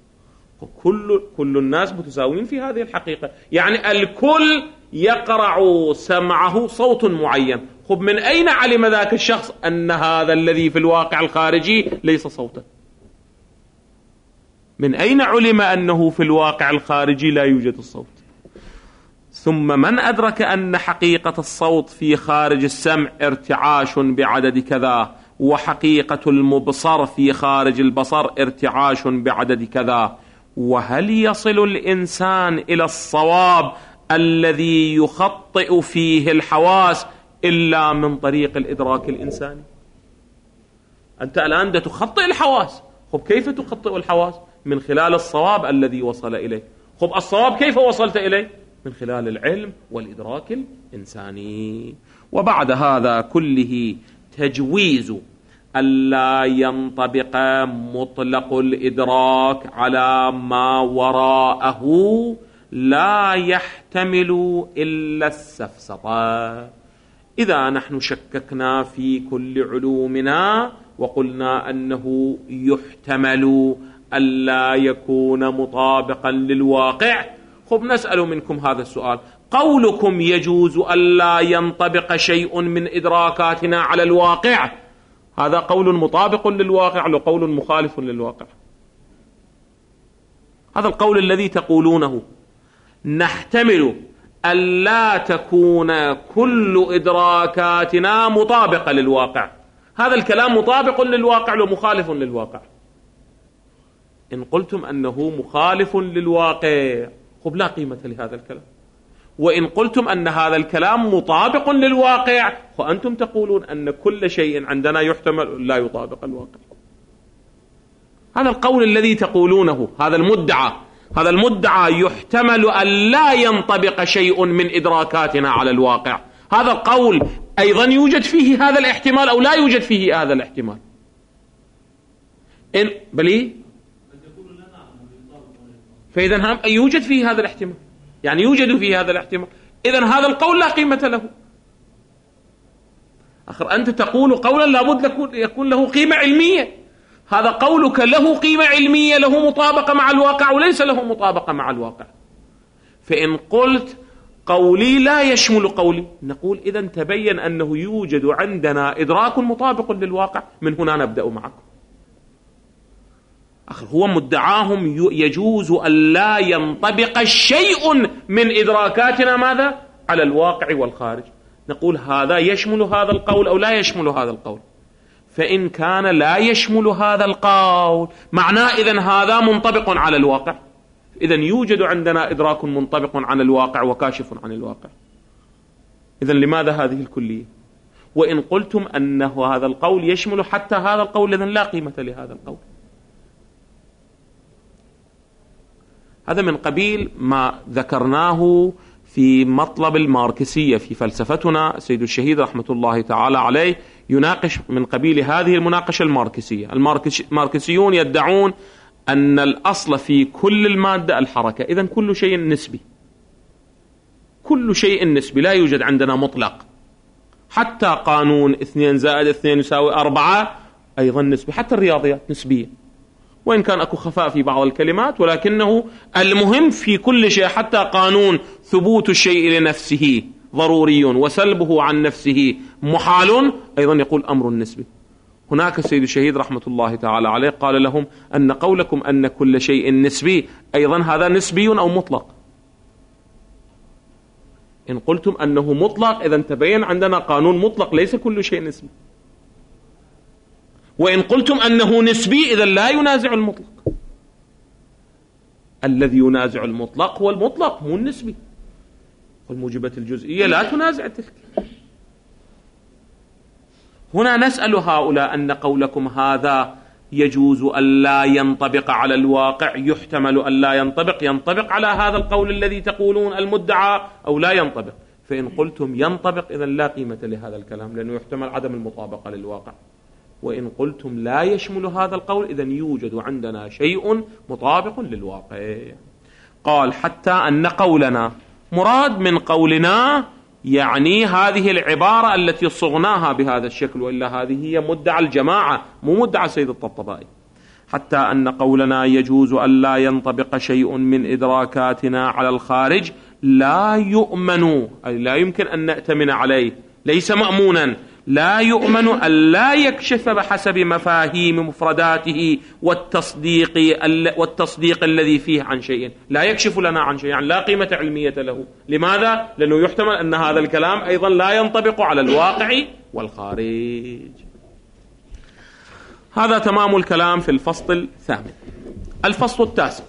كل الناس متساوين في هذه الحقيقة، يعني الكل يقرع سمعه صوت معين. خب من أين علم ذاك الشخص أن هذا الذي في الواقع الخارجي ليس صوتا؟ من أين علم أنه في الواقع الخارجي لا يوجد الصوت؟ ثم من أدرك أن حقيقة الصوت في خارج السمع ارتعاش بعدد كذا، وحقيقة المبصر في خارج البصر ارتعاش بعدد كذا؟ وهل يصل الإنسان إلى الصواب الذي يخطئ فيه الحواس إلا من طريق الإدراك الإنساني؟ أنت الآن تخطئ الحواس. خب كيف تخطئ الحواس؟ من خلال الصواب الذي وصل إليه. خب الصواب كيف وصلت إليه؟ من خلال العلم والإدراك الإنساني. وبعد هذا كله تجويز ألا ينطبق مطلق الإدراك على ما وراءه لا يحتمل إلا السفسطة. إذا نحن شككنا في كل علومنا وقلنا أنه يحتمل ألا يكون مطابقا للواقع، خب نسأل منكم هذا السؤال: قولكم يجوز ألا ينطبق شيء من إدراكاتنا على الواقع، هذا قول مطابق للواقع أو قول مخالف للواقع؟ هذا القول الذي تقولونه نحتمل ألا تكون كل إدراكاتنا مطابقة للواقع، هذا الكلام مطابق للواقع ومخالف للواقع. إن قلتم أنه مخالف للواقع خب لا قيمة لهذا الكلام، وإن قلتم أن هذا الكلام مطابق للواقع فأنتم تقولون أن كل شيء عندنا يحتمل لا يطابق الواقع. هذا القول الذي تقولونه، هذا المدعى يحتمل أن لا ينطبق شيء من إدراكاتنا على الواقع، هذا القول أيضا يوجد فيه هذا الاحتمال أو لا يوجد فيه هذا الاحتمال؟ بلي فإذا يوجد فيه هذا الاحتمال، يعني يوجد فيه هذا الاحتمال، إذن هذا القول لا قيمة له. آخر أنت تقول قولا لابد يكون له قيمة علمية، هذا قولك له قيمة علمية، له مطابقة مع الواقع وليس له مطابقة مع الواقع. فإن قلت قولي لا يشمل قولي، نقول إذن تبين أنه يوجد عندنا إدراك مطابق للواقع، من هنا نبدأ معكم. هو مدعاهم يجوز أن لا ينطبق شيء من إدراكاتنا ماذا؟ على الواقع والخارج. نقول هذا يشمل هذا القول أو لا يشمل هذا القول؟ فإن كان لا يشمل هذا القول معناه إذن هذا منطبق على الواقع، إذن يوجد عندنا إدراك منطبق عن الواقع وكاشف عن الواقع. إذن لماذا هذه الكلية؟ وإن قلتم أنه هذا القول يشمل حتى هذا القول إذن لا قيمة لهذا القول. هذا من قبيل ما ذكرناه في مطلب الماركسية في فلسفتنا. سيد الشهيد رحمة الله تعالى عليه يناقش من قبيل هذه المناقشة الماركسية. الماركسيون يدعون أن الأصل في كل المادة الحركة، إذن كل شيء نسبي، كل شيء نسبي، لا يوجد عندنا مطلق. حتى قانون 2 زائد 2 يساوي 4 أيضا نسبي، حتى الرياضيات نسبية، وإن كان أكو خفاء في بعض الكلمات، ولكنه المهم في كل شيء. حتى قانون ثبوت الشيء لنفسه ضروري وسلبه عن نفسه محال، أيضا يقول أمر نسبي. هناك السيد الشهيد رحمة الله تعالى عليه قال لهم أن قولكم أن كل شيء نسبي أيضا هذا نسبي أو مطلق. إن قلتم أنه مطلق إذن تبين عندنا قانون مطلق، ليس كل شيء نسبي. وإن قلتم أنه نسبي إذن لا ينازع المطلق. الذي ينازع المطلق هو المطلق مو النسبي، والموجبات الجزئية لا تنازع تلك. هنا نسأل هؤلاء أن قولكم هذا يجوز أن لا ينطبق على الواقع، يحتمل أن لا ينطبق على هذا القول الذي تقولون المدعى، أو لا ينطبق. فإن قلتم ينطبق إذن لا قيمة لهذا الكلام، لأنه يحتمل عدم المطابقة للواقع. وإن قلتم لا يشمل هذا القول إذن يوجد عندنا شيء مطابق للواقع. قال حتى أن قولنا، مراد من قولنا يعني هذه العبارة التي صغناها بهذا الشكل، وإلا هذه هي مدعى الجماعة مو مدعى سيد الطبطبائي. حتى أن قولنا يجوز أن لا ينطبق شيء من إدراكاتنا على الخارج لا يؤمن، أي لا يمكن أن نأتمن عليه، ليس مأمونا، لا يؤمن أن لا يكشف بحسب مفاهيم مفرداته والتصديق الذي فيه عن شيء، لا يكشف لنا عن شيء، يعني لا قيمة علمية له. لماذا؟ لأنه يحتمل أن هذا الكلام أيضا لا ينطبق على الواقع والخارج. هذا تمام الكلام في الفصل الثامن. الفصل التاسع: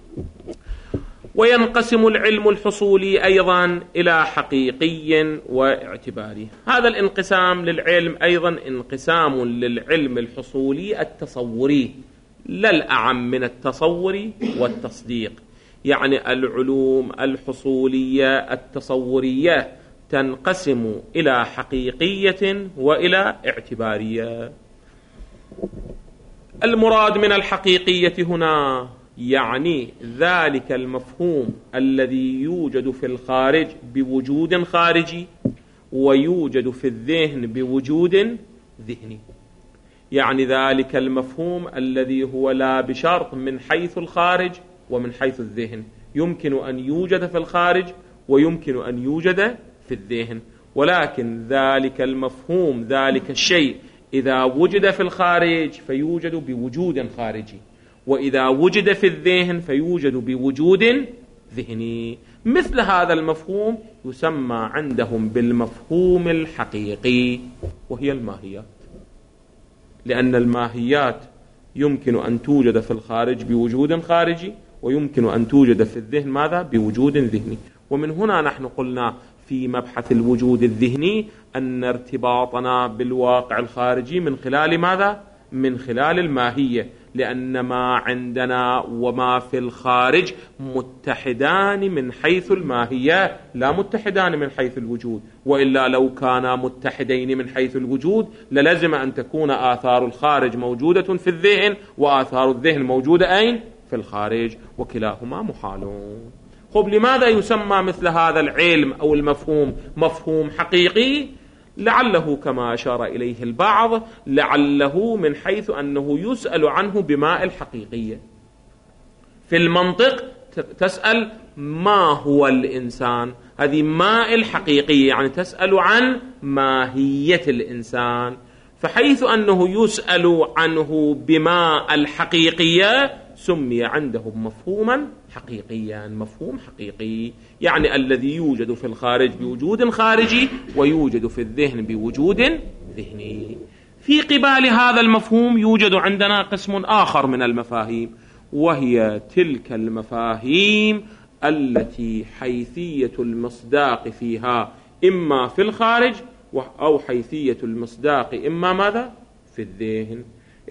وينقسم العلم الحصولي أيضا إلى حقيقي واعتباري. هذا الانقسام للعلم أيضا انقسام للعلم الحصولي التصوري، لا الأعم من التصور والتصديق. يعني العلوم الحصولية التصورية تنقسم إلى حقيقية وإلى اعتبارية. المراد من الحقيقية هنا يعني ذلك المفهوم الذي يوجد في الخارج بوجود خارجي ويوجد في الذهن بوجود ذهني. يعني ذلك المفهوم الذي هو لا بشرط من حيث الخارج ومن حيث الذهن، يمكن أن يوجد في الخارج ويمكن أن يوجد في الذهن، ولكن ذلك المفهوم ذلك الشيء إذا وجد في الخارج فيوجد بوجود خارجي، وإذا وجد في الذهن فيوجد بوجود ذهني. مثل هذا المفهوم يسمى عندهم بالمفهوم الحقيقي، وهي الماهيات، لأن الماهيات يمكن أن توجد في الخارج بوجود خارجي، ويمكن أن توجد في الذهن ماذا؟ بوجود ذهني. ومن هنا نحن قلنا في مبحث الوجود الذهني أن ارتباطنا بالواقع الخارجي من خلال ماذا؟ من خلال الماهية، لأن ما عندنا وما في الخارج متحدان من حيث الماهية، لا متحدان من حيث الوجود، وإلا لو كانا متحدين من حيث الوجود للزم أن تكون آثار الخارج موجودة في الذهن وآثار الذهن موجودة أين؟ في الخارج، وكلاهما محالون. خب لماذا يسمى مثل هذا العلم أو المفهوم مفهوم حقيقي؟ لعله كما أشار إليه البعض، لعله من حيث أنه يسأل عنه بماء الحقيقية. في المنطق تسأل ما هو الإنسان، هذه ماء الحقيقية، يعني تسأل عن ماهية الإنسان. فحيث أنه يسأل عنه بماء الحقيقية سمي عندهم مفهوما حقيقيا، مفهوم حقيقي، يعني الذي يوجد في الخارج بوجود خارجي ويوجد في الذهن بوجود ذهني. في قبال هذا المفهوم يوجد عندنا قسم آخر من المفاهيم، وهي تلك المفاهيم التي حيثية المصداق فيها إما في الخارج أو حيثية المصداق إما ماذا؟ في الذهن.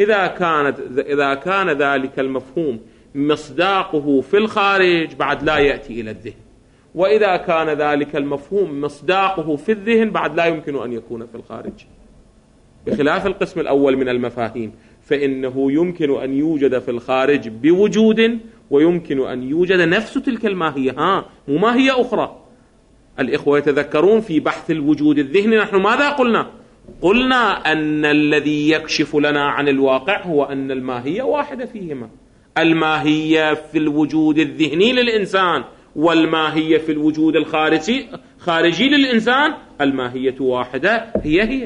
إذا كان ذلك المفهوم مصداقه في الخارج بعد لا يأتي إلى الذهن، وإذا كان ذلك المفهوم مصداقه في الذهن بعد لا يمكن أن يكون في الخارج، بخلاف القسم الأول من المفاهيم فإنه يمكن أن يوجد في الخارج بوجود، ويمكن أن يوجد نفس تلك الماهية، مو ماهية أخرى. الإخوة يتذكرون في بحث الوجود الذهني نحن ماذا قلنا؟ قلنا أن الذي يكشف لنا عن الواقع هو أن الماهية واحدة فيهما، الماهية في الوجود الذهني للإنسان والماهية في الوجود الخارجي للإنسان الماهية واحدة هي.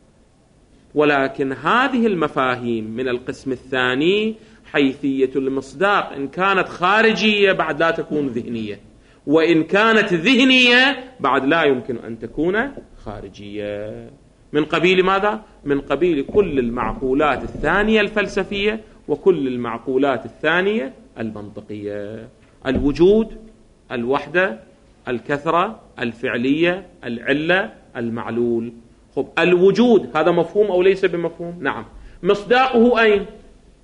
ولكن هذه المفاهيم من القسم الثاني حيثية المصداق إن كانت خارجية بعد لا تكون ذهنية، وإن كانت ذهنية بعد لا يمكن أن تكون خارجية. من قبيل ماذا؟ من قبيل كل المعقولات الثانية الفلسفية وكل المعقولات الثانية المنطقية: الوجود، الوحدة، الكثرة، الفعلية، العلة، المعلول. خب الوجود هذا مفهوم أو ليس بمفهوم؟ نعم. مصداقه أين؟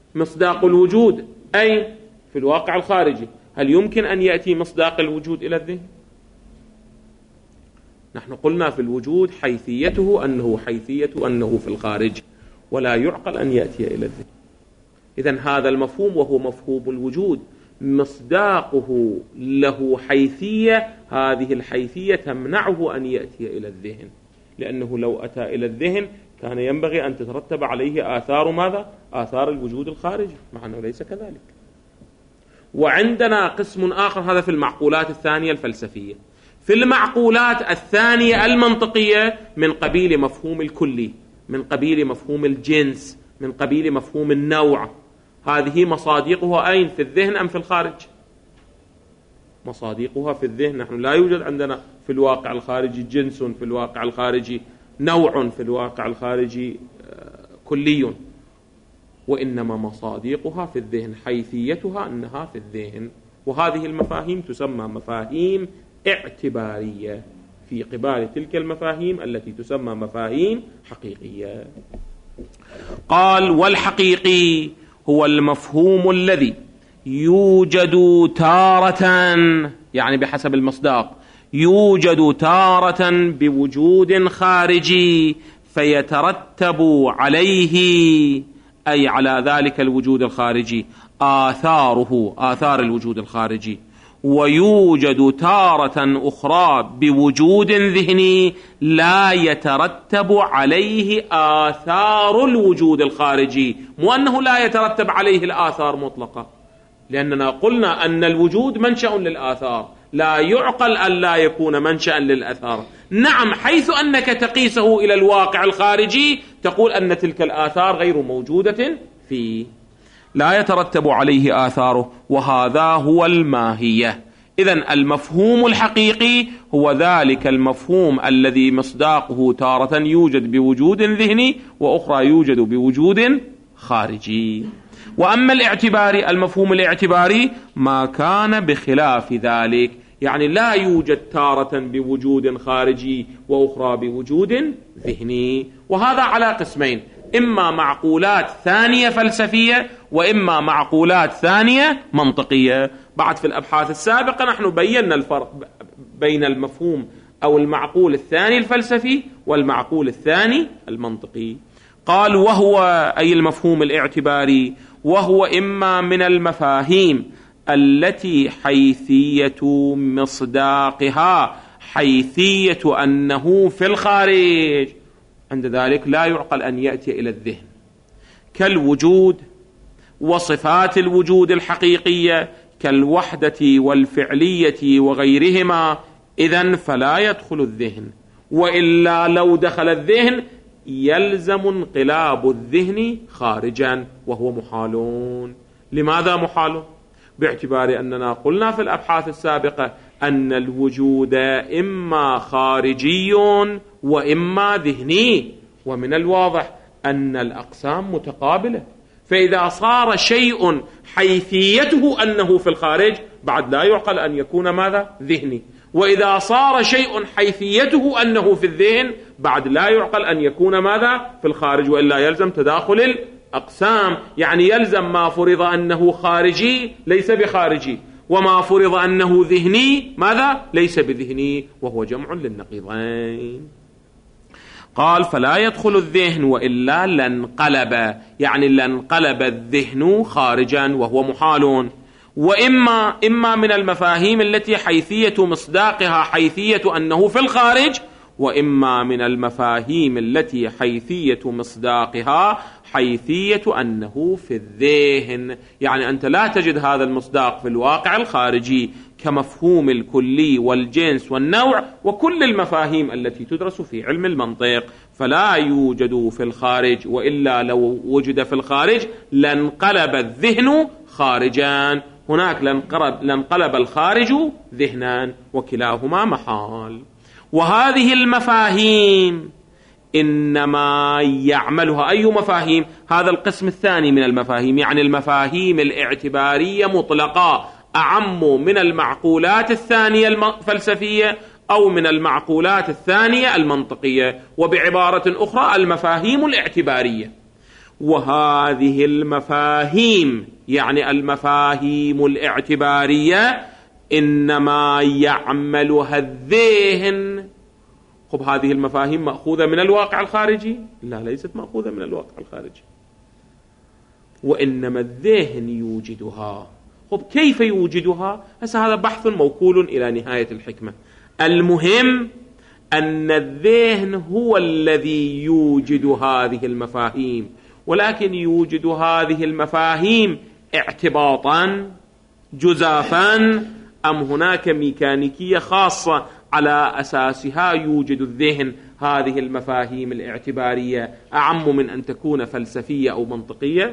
مصداق الوجود أي في الواقع الخارجي. هل يمكن أن يأتي مصداق الوجود إلى الذهن؟ نحن قلنا في الوجود حيثيته أنه في الخارج، ولا يعقل أن يأتي إلى الذهن. إذن هذا المفهوم وهو مفهوم الوجود مصداقه له حيثية، هذه الحيثية تمنعه أن يأتي إلى الذهن، لأنه لو أتى إلى الذهن كان ينبغي أن تترتب عليه آثار ماذا؟ آثار الوجود الخارجي، مع أنه ليس كذلك. وعندنا قسم آخر، هذا في المعقولات الثانية الفلسفية. في المعقولات الثانية المنطقية من قبيل مفهوم الكلي، من قبيل مفهوم الجنس، من قبيل مفهوم النوع. هذه مصادقها أين؟ في الذهن أم في الخارج؟ مصادقها في الذهن. نحن لا يوجد عندنا في الواقع الخارجي جنس، في الواقع الخارجي نوع، في الواقع الخارجي كلي، وإنما مصادقها في الذهن، حيثيتها أنها في الذهن. وهذه المفاهيم تسمى مفاهيم اعتبارية في قبال تلك المفاهيم التي تسمى مفاهيم حقيقية. قال: والحقيقي هو المفهوم الذي يوجد تارة، يعني بحسب المصداق، يوجد تارة بوجود خارجي فيترتب عليه، أي على ذلك الوجود الخارجي، آثاره، آثار الوجود الخارجي، ويوجد تارة أخرى بوجود ذهني لا يترتب عليه آثار الوجود الخارجي. مو أنه لا يترتب عليه الآثار مطلقة، لأننا قلنا أن الوجود منشأ للآثار، لا يعقل أن لا يكون منشأ للآثار. نعم، حيث أنك تقيسه إلى الواقع الخارجي تقول أن تلك الآثار غير موجودة فيه، لا يترتب عليه آثاره، وهذا هو الماهية. إذن المفهوم الحقيقي هو ذلك المفهوم الذي مصداقه تارة يوجد بوجود ذهني، وأخرى يوجد بوجود خارجي. وأما الاعتباري، المفهوم الاعتباري ما كان بخلاف ذلك، يعني لا يوجد تارة بوجود خارجي وأخرى بوجود ذهني. وهذا على قسمين: إما معقولات ثانية فلسفية، وإما معقولات ثانية منطقية. بعد في الأبحاث السابقة نحن بينا الفرق بين المفهوم أو المعقول الثاني الفلسفي والمعقول الثاني المنطقي. قال: وهو أي المفهوم الاعتباري، وهو إما من المفاهيم التي حيثية مصداقها حيثية أنه في الخارج، عند ذلك لا يعقل أن يأتي إلى الذهن، كالوجود وصفات الوجود الحقيقية كالوحدة والفعلية وغيرهما. إذن فلا يدخل الذهن، وإلا لو دخل الذهن يلزم انقلاب الذهن خارجا، وهو محال. لماذا محال؟ باعتبار أننا قلنا في الأبحاث السابقة أن الوجود إما خارجي وإما ذهني، ومن الواضح أن الأقسام متقابلة. فإذا صار شيء حيثيته أنه في الخارج بعد لا يعقل أن يكون ماذا؟ ذهني. وإذا صار شيء حيثيته أنه في الذهن بعد لا يعقل أن يكون ماذا؟ في الخارج، وإلا يلزم تداخل الأقسام. يعني يلزم ما فرض أنه خارجي ليس بخارجي، وما فرض أنه ذهني ماذا؟ ليس بذهني، وهو جمع للنقيضين. قال: فلا يدخل الذهن، وإلا لانقلب، يعني لانقلب الذهن خارجا، وهو محال. وإما من المفاهيم التي حيثية مصداقها حيثية أنه في الخارج، وإما من المفاهيم التي حيثية مصداقها حيثية أنه في الذهن. يعني أنت لا تجد هذا المصداق في الواقع الخارجي كمفهوم الكلي والجنس والنوع وكل المفاهيم التي تدرس في علم المنطق، فلا يوجد في الخارج، وإلا لو وجد في الخارج لانقلب الذهن خارجا، هناك لانقلب الخارج ذهنا، وكلاهما محال. وهذه المفاهيم إنما يعملها أي مفاهيم؟ هذا القسم الثاني من المفاهيم، يعني المفاهيم الاعتبارية مطلقة، أعم من المعقولات الثانية الفلسفية أو من المعقولات الثانية المنطقية، وبعبارة أخرى المفاهيم الاعتبارية. وهذه المفاهيم يعني المفاهيم الاعتبارية إنما يعملها الذهن. خب هذه المفاهيم مأخوذة من الواقع الخارجي؟ لا، ليست مأخوذة من الواقع الخارجي، وإنما الذهن يوجدها. خب كيف يوجدها؟ هذا بحث موكول إلى نهاية الحكمة. المهم أن الذهن هو الذي يوجد هذه المفاهيم، ولكن يوجد هذه المفاهيم اعتباطا جزافا أم هناك ميكانيكية خاصة على أساسها يوجد الذهن هذه المفاهيم الاعتبارية أعم من أن تكون فلسفية أو منطقية؟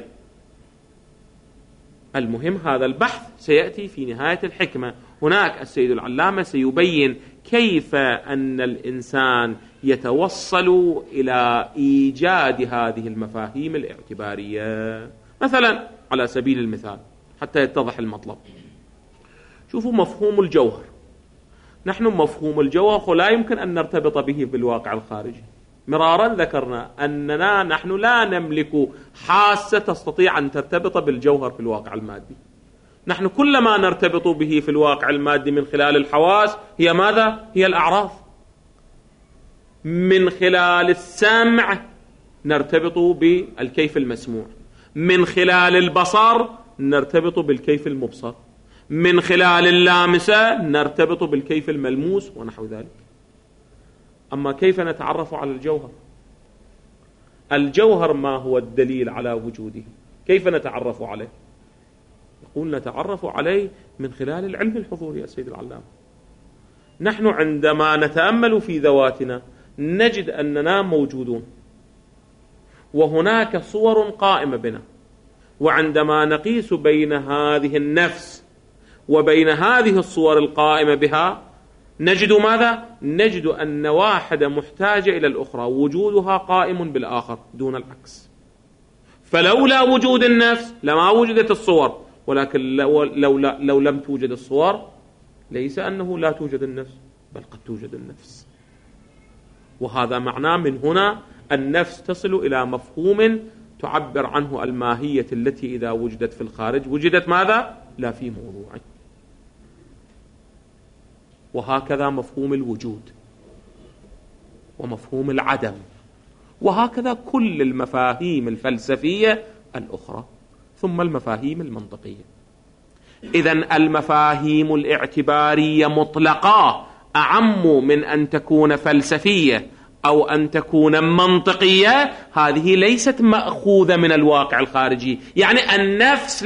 المهم هذا البحث سيأتي في نهاية الحكمة. هناك السيد العلامة سيبين كيف أن الإنسان يتوصل إلى إيجاد هذه المفاهيم الاعتبارية. مثلا على سبيل المثال حتى يتضح المطلب، شوفوا مفهوم الجوهر. نحن مفهوم الجوهر لا يمكن أن نرتبط به بالواقع الخارجي. مرارا ذكرنا أننا نحن لا نملك حاسة تستطيع أن ترتبط بالجوهر في الواقع المادي. نحن كل ما نرتبط به في الواقع المادي من خلال الحواس هي ماذا؟ هي الأعراف. من خلال السمع نرتبط بالكيف المسموع، من خلال البصر نرتبط بالكيف المبصر، من خلال اللامسة نرتبط بالكيف الملموس ونحو ذلك. أما كيف نتعرف على الجوهر؟ الجوهر ما هو الدليل على وجوده؟ كيف نتعرف عليه؟ يقول نتعرف عليه من خلال العلم الحضوري يا سيد العلامة. نحن عندما نتأمل في ذواتنا نجد أننا موجودون وهناك صور قائمة بنا، وعندما نقيس بين هذه النفس وبين هذه الصور القائمة بها نجد ماذا؟ نجد أن واحدة محتاجة إلى الأخرى، وجودها قائم بالآخر دون العكس. فلولا وجود النفس لما وجدت الصور، ولكن لو لم توجد الصور ليس أنه لا توجد النفس، بل قد توجد النفس. وهذا معناه من هنا النفس تصل إلى مفهوم تعبر عنه الماهية التي إذا وجدت في الخارج وجدت ماذا؟ لا في موضوع. وهكذا مفهوم الوجود ومفهوم العدم، وهكذا كل المفاهيم الفلسفية الأخرى، ثم المفاهيم المنطقية. إذن المفاهيم الاعتبارية مطلقة أعم من أن تكون فلسفية أو أن تكون منطقية. هذه ليست مأخوذة من الواقع الخارجي، يعني النفس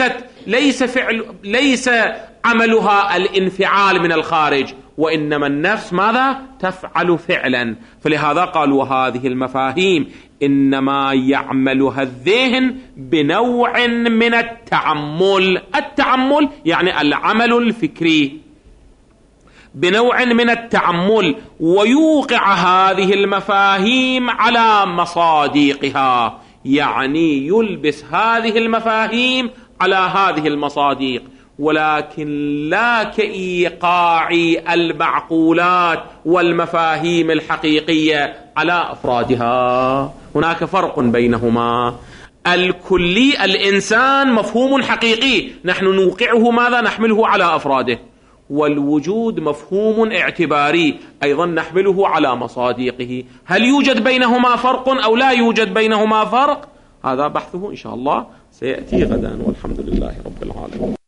ليس عملها الانفعال من الخارج، وإنما النفس ماذا؟ تفعل فعلا. فلهذا قال وهذه المفاهيم إنما يعملها الذهن بنوع من التعمل. التعمل يعني العمل الفكري، بنوع من التعمل، ويوقع هذه المفاهيم على مصاديقها، يعني يلبس هذه المفاهيم على هذه المصاديق، ولكن لا كإيقاع المعقولات والمفاهيم الحقيقية على أفرادها. هناك فرق بينهما. الكلي الإنسان مفهوم حقيقي نحن نوقعه ماذا؟ نحمله على أفراده. والوجود مفهوم اعتباري أيضا نحمله على مصاديقه. هل يوجد بينهما فرق أو لا يوجد بينهما فرق؟ هذا بحثه إن شاء الله سيأتي غدا، والحمد لله رب العالمين.